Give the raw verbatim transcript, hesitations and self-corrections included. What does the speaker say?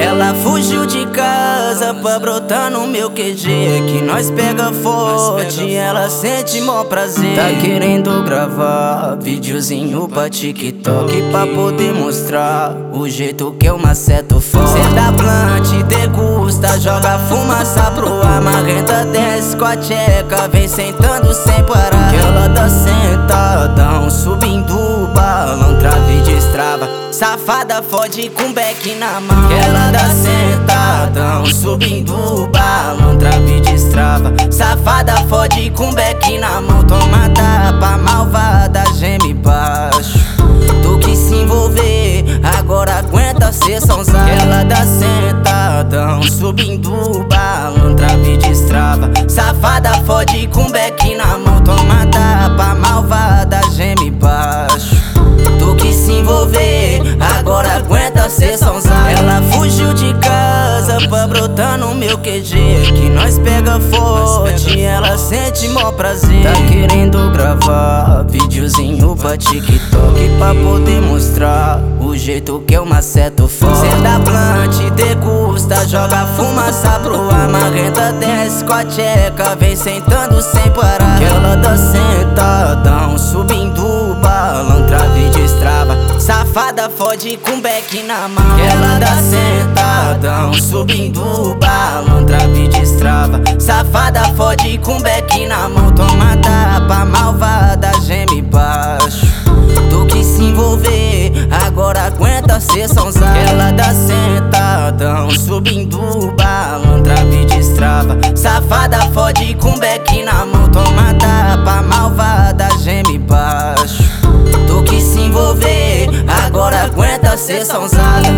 Ela fugiu de casa pra brotar no meu Q G, que nós pega forte, ela sente mó prazer. Tá querendo gravar videozinho pra TikTok, pra poder mostrar o jeito que eu maceto forte. Cê dá plant, degusta, joga fumaça pro ar, marrenta desce com a tcheca, vem sentando sem parar. Que ela tá sentadão, subindo o balão, trave e destrava, safada fode com beck na mão. Que ela tá sentadão, subindo o balão, trave e destrava, safada fode com beck na mão. Toma tapa, malvada, geme baixo. Tu quis se envolver, agora aguenta ser sonzada. Que ela tá sentadão, subindo o balão, trave e destrava, safada fode com beck na mão. Toma tapa, malvada, geme baixo. Tu quis se envolver, agora aguenta ser sonzada. Ela fugiu de casa pra brotar no meu Q G, que nós pega forte, ela sente mó prazer. Tá querendo gravar videozinho pra TikTok, pra poder mostrar o jeito que eu maceto forte. Cê dá plant, degusta, joga fumaça pro ar, marrenta desce com a tcheca, vem sentando sem parar. Que ela tá sentadão, subindo o balão, trave e destrava, safada fode com beck na mão. Que ela tá sentadão, subindo o balão, trave e destrava, safada fode com beck na mão. Toma tapa, malvada, geme baixo. Tu quis se envolver, agora aguenta ser sonzada. Que ela tá sentadão, subindo o balão, trave e destrava, safada fode com beck na mão. Toma tapa, malvada, geme baixo. Tu quis se envolver, agora aguenta ser sonzada.